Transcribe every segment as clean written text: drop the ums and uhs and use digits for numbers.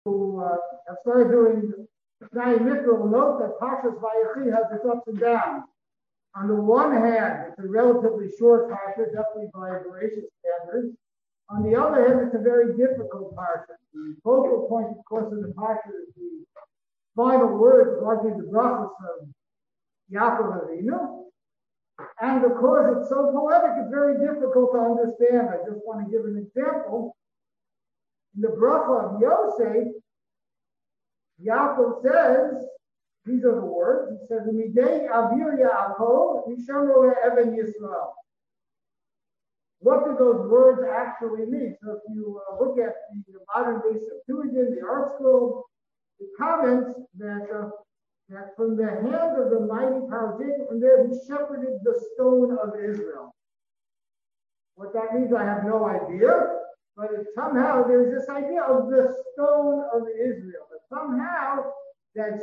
who have started doing Tnai Mikra will note that Parshas Vayechi has its ups and downs. On the one hand, it's a relatively short parsha, definitely by Bereshit standards. On the other hand, it's a very difficult parsha. The focal point, of course, of the parsha is the final words, largely the brachos of Yaakov Avinu. And because it's so poetic, it's very difficult to understand. I just want to give an example. In the bracha of Yosef, Yaakov says, these are the words, he says, Midei Avir Yaakov, Yishamro Even Yisrael. What do those words actually mean? So if you look at the modern day Septuagint, the Art Scroll, it comments that from the hand of the mighty power of Jacob, from there he shepherded the stone of Israel. What that means, I have no idea, but somehow there's this idea of the stone of Israel. But somehow, that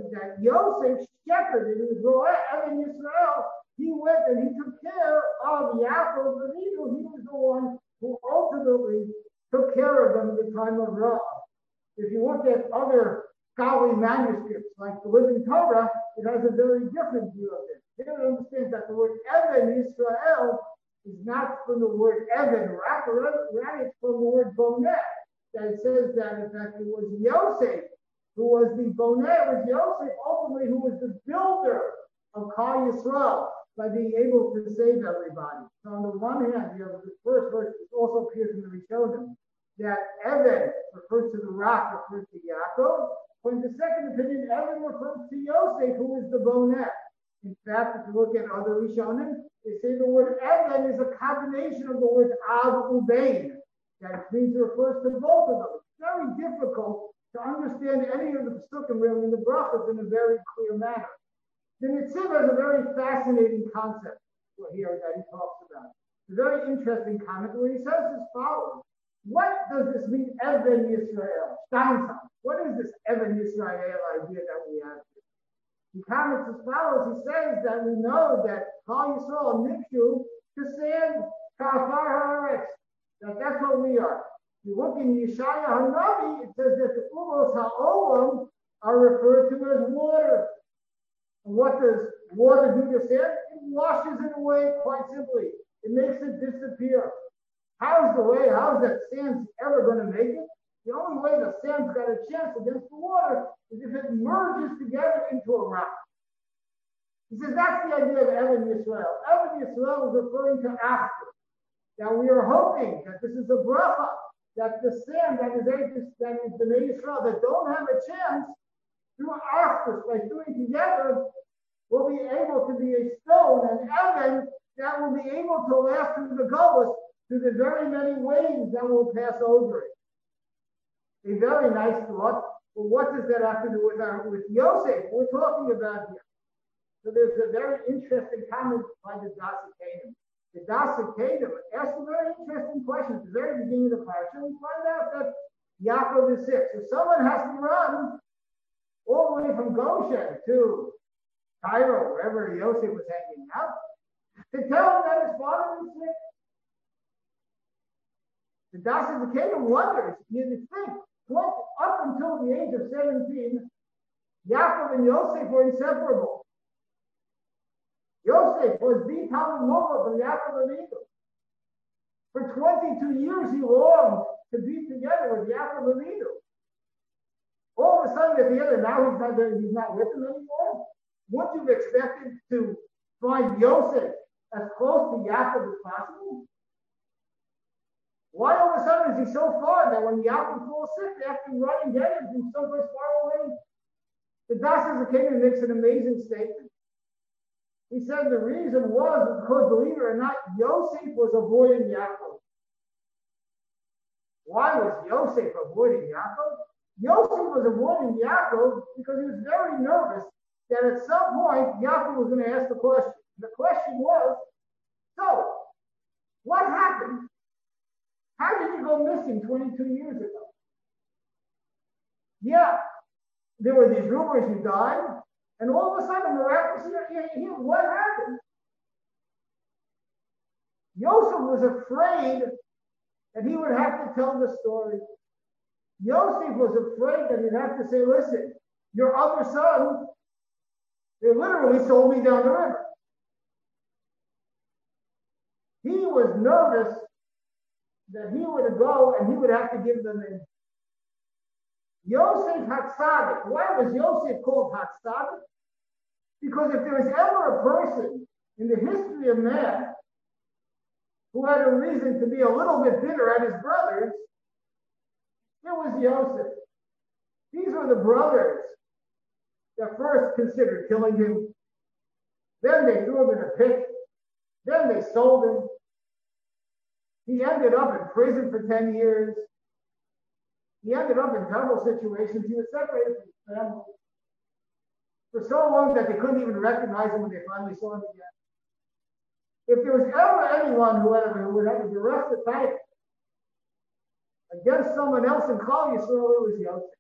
Yosef shepherded, he was Ro'eh Even Yisrael, he went and he took care of Yaakov Avinu. He was the one who ultimately took care of them at the time of Ra. If you look at other scholarly manuscripts, like the Living Torah, it has a very different view of it. They don't understand that the word Even Yisrael is not from the word Even, rather it's from the word Boneh. That it says that, in fact, it was Yosef who was the Boneh. It was Yosef ultimately who was the builder of Klal Yisrael by being able to save everybody. So on the one hand, you have the first verse, which also appears in the Rishonim, that Even refers to the rock, refers to Yaakov. But in the second opinion, Even refers to Yosef, who is the Boneh. In fact, if you look at other Rishonim, they say the word Even is a combination of the words Av Ubein. That means it refers to both of them. It's very difficult to understand any of the Pesukim really in the brachos in a very clear manner. The Nitziv has a very fascinating concept here that he talks about. It's a very interesting comment where he says as follows. What does this mean, Even Yisrael? Steinsaltz. What is this Even Yisrael idea that we have here? He comments as follows. He says that we know that Klal Yisrael Nikshu to sand Kafar Haaretz. That's what we are. You look in Yeshaya Hanavi, it says that the Umos HaOlam are referred to as water. And what does water do to sand? It washes it away quite simply. It makes it disappear. How's that sand ever going to make it? The only way the sand's got a chance against the water is if it merges together into a rock. He says that's the idea of Even Yisrael. Even Yisrael is referring to after. Now we are hoping that this is a bracha, that the sand that is the Bnei Yisrael that don't have a chance through after, by doing together, will be able to be a stone, an Even that will be able to last through the Golus, through the very many waves that will pass over it. A very nice thought, but what does that have to do with Yosef? We're talking about here. So there's a very interesting comment by the Das Akadim. The Das Akadim asks a very interesting question at the very beginning of the parsha. We find out that Yaakov is sick. So someone has to run all the way from Goshen to Cairo, wherever Yosef was hanging out, to tell him that his father is sick. The Das Akadim wonders, you think, up until the age of 17, Yaakov and Yosef were inseparable. Yosef was the Talmud Mocha from Yaakov Avinu. For 22 years, he longed to be together with Yaakov Avinu. All of a sudden, at the end, now he's not with him anymore. Wouldn't you have expected to find Yosef as close to Yaakov as possible? Why all of a sudden is he so far that when Yaakov falls sick, they have to run and get him from someplace far away? The Das Akadim makes an amazing statement. He said the reason was because, believe it or not, Yosef was avoiding Yaakov. Why was Yosef avoiding Yaakov? Yosef was avoiding Yaakov because he was very nervous that at some point Yaakov was going to ask the question. The question was, so, what happened? How did you go missing 22 years ago? Yeah, there were these rumors you died, and all of a sudden, miraculously, what happened? Yosef was afraid that he would have to tell the story. Yosef was afraid that he'd have to say, listen, your other son, they literally sold me down the river. He was nervous that he would go and he would have to give them in. Yosef Hatzadik. Why was Yosef called Hatzadik? Because if there was ever a person in the history of man who had a reason to be a little bit bitter at his brothers, it was Yosef. These were the brothers that first considered killing him. Then they threw him in a pit. Then they sold him. He ended up in prison for 10 years. He ended up in terrible situations. He was separated from his family for so long that they couldn't even recognize him when they finally saw him again. If there was ever anyone who would have a direct attack against someone else in Klal Yisrael, it was Yosef.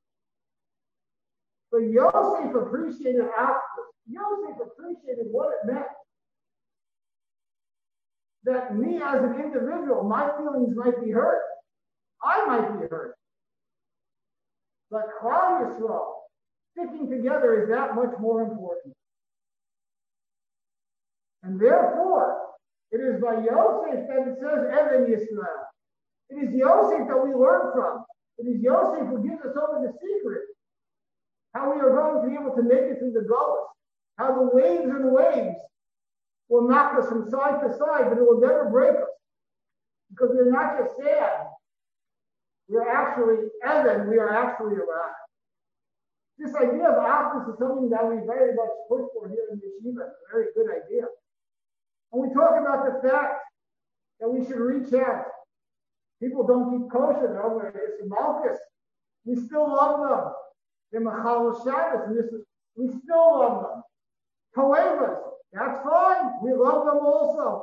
But Yosef appreciated after. Yosef appreciated what it meant that me as an individual, my feelings might be hurt. I might be hurt. But Klal Yisrael, sticking together is that much more important. And therefore, it is by Yosef that it says Even Yisrael. It is Yosef that we learn from. It is Yosef who gives us over the secret. How we are going to be able to make it through the Golus. How the waves and waves will knock us from side to side, but it will never break us. Because we're not just sad. We're actually Even, we are actually around. This idea of Achdus is something that we very much push for here in Yeshiva. It's a very good idea. And we talk about the fact that we should reach out. People don't keep kosher, they're over it's Malchus. We still love them. They're Machal Shabbos, and we still love them. Toevas, that's fine. We love them also.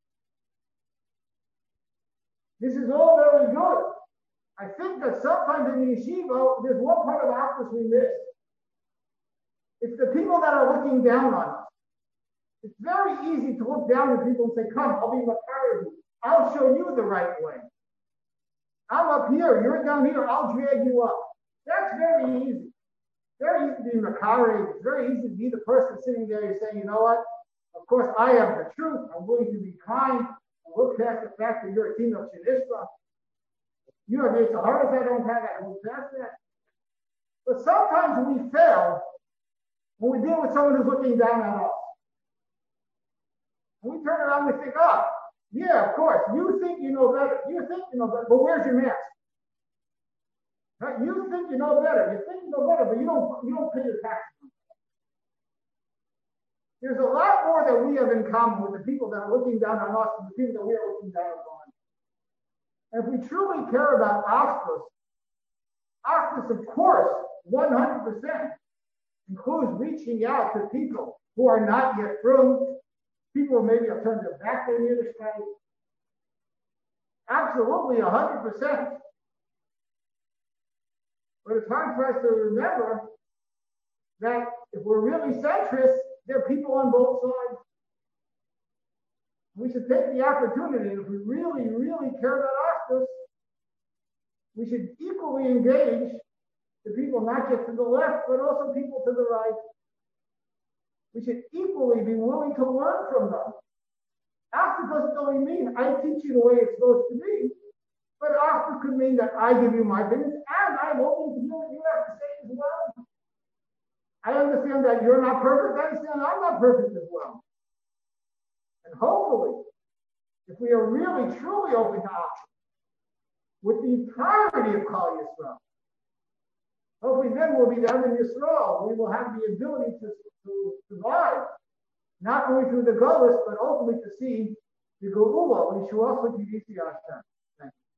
This is all very good. I think that sometimes in the yeshiva, there's one part of Achdus we miss. It's the people that are looking down on us. It's very easy to look down at people and say, come, I'll be Makari. I'll show you the right way. I'm up here, you're down here, I'll drag you up. That's very easy. Very easy to be Makari. It's very easy to be the person sitting there and saying, you know what? Of course, I have the truth. I'm willing to be kind and look past the fact that you're a team of Shinishra. You have made so hard as I don't have it, I will pass that. But sometimes we fail when we deal with someone who's looking down on us. And we turn around and we think, oh, yeah, of course, you think you know better. You think you know better, but where's your mask? Right? You think you know better. You think you know better, but you don't pay your taxes. There's a lot more that we have in common with the people that are looking down on us and the people that we are looking down on. And if we truly care about Achdus, of course, 100% includes reaching out to people who are not yet through, people who maybe have turned their back on Yiddishkeit. Absolutely, 100%. But it's hard for us to remember that if we're really centrist, there are people on both sides. We should take the opportunity, and if we really, really care about Achdus, we should equally engage the people not just to the left, but also people to the right. We should equally be willing to learn from them. Achdus doesn't only mean I teach you the way it's supposed to be, but Achdus could mean that I give you my opinions, and I'm open to hear what you have to say as well. I understand that you're not perfect. I understand I'm not perfect as well. And hopefully, if we are really, truly open to Achdus, with the entirety of Klal Yisrael, hopefully then we'll be down in Yisrael. We will have the ability to survive, not only through the Golus, but ultimately to see the Geula, which you also give Hashem. Thank you.